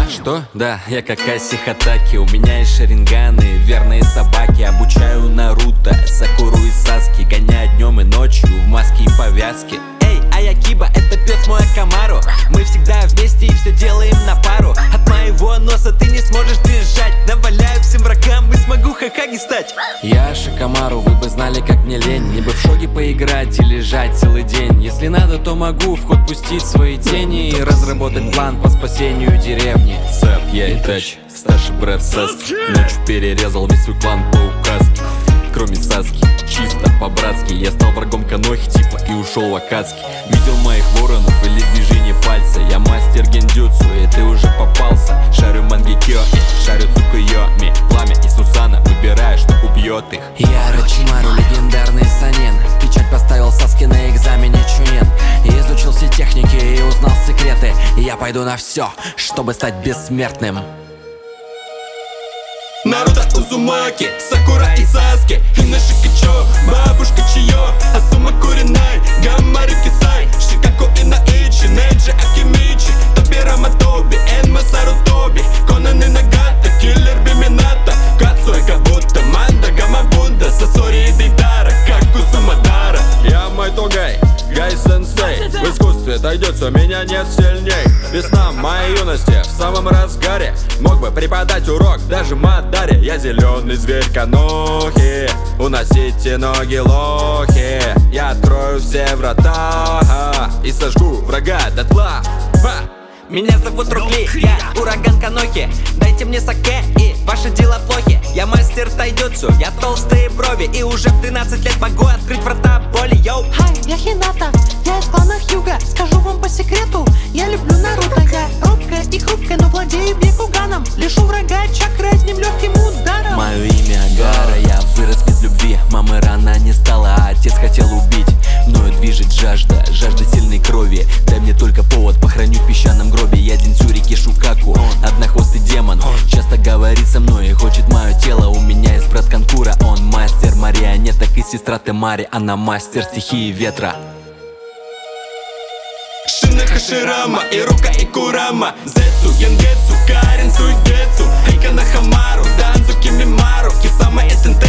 Что? Да, я как Аси Хатаки. У меня есть шаринганы, верные собаки. Обучаю Наруто, Сакуру и Саски. Гоняю днем и ночью в маске и повязке. Эй, Аякиба, это пес мой Акамару. Мы всегда вместе и все делаем на пару. От моего носа ты не сможешь бежать. Наваляю всем врагам и смогу Хокаге стать. Я Шикамару, вы бы знали, как мне лень. Мне бы в шоге поиграть и лежать целый день. Если надо, то могу в ход пустить свои тени и разработать план по спасению деревни. Сэп, я Итачи, старший брат Саски. Ночью перерезал весь свой клан по указке. Кроме Саски, чисто по-братски. Я стал врагом Канохи типа и ушел в Акацки. Видел моих воронов или движение пальца. Я мастер гендюцу, и ты уже попался. Шарю Мангекё и шарю Цукуйоми. Пламя и Сусана, выбираю, что убьет их. Я Рочимару, легендарный Санен. Печать поставил Саски на экзамене Чунен. Изучил все техники и узнал секреты. И я пойду на все, чтобы стать бессмертным. Наруто Узумаки, Сакура и Саски, Инашикичо, бабушка Чио, Асума Куринай, Гаммари Кисай, Шикаку Инаичи, Неджи Акимичи, Тобирама Тоби, Энма Сарутоби, Конан и Нагата, Киллер Бимината, Кацуэ Кабута, Манда Гамабунда, Сасори и Дейдара, как Кусумадара. Я Майтогай, Гай-сенсей. В искусстве дойдется, меня нет сильней. Весна моей юности в самом разгаре. Мог бы преподать урок даже Мадаре. Я зеленый зверь Канохи. Уносите ноги, лохи. Я открою все врата и сожгу врага дотла. Меня зовут Ругли, я ураган Канохи. Дайте мне саке и ваши дела плохи. Я мастер тайдюцу, я толстые брови. И уже в 13 лет могу открыть врата боли, йоу. Хай, я Хината, я из клана Хьюга. Скажу вам по секрету, я люблю Наруто. Я робкая и хрупкая, но владею Бекуганом. Лишу врага чакры одним легким ударом. Мое имя Агара, я вырос без любви. Мамы рано не стала, а отец хотел убить. Мною движет жажда, жажда сильной крови. Дай мне только повод, похороню в песчаном гробе. Я Динсюри Кишукаку, однохвостый демон. Часто говорит со мной и хочет мое тело. У меня есть брат Канкура, он мастер марионеток. И сестра Темари, она мастер стихии ветра. Шина Хаширама, Ирука и Курама, Зетсу, Янгетсу, Карен, Суигетсу, Эйка Нахамару, Данзу, Кимимару, Кисама и Сенсей.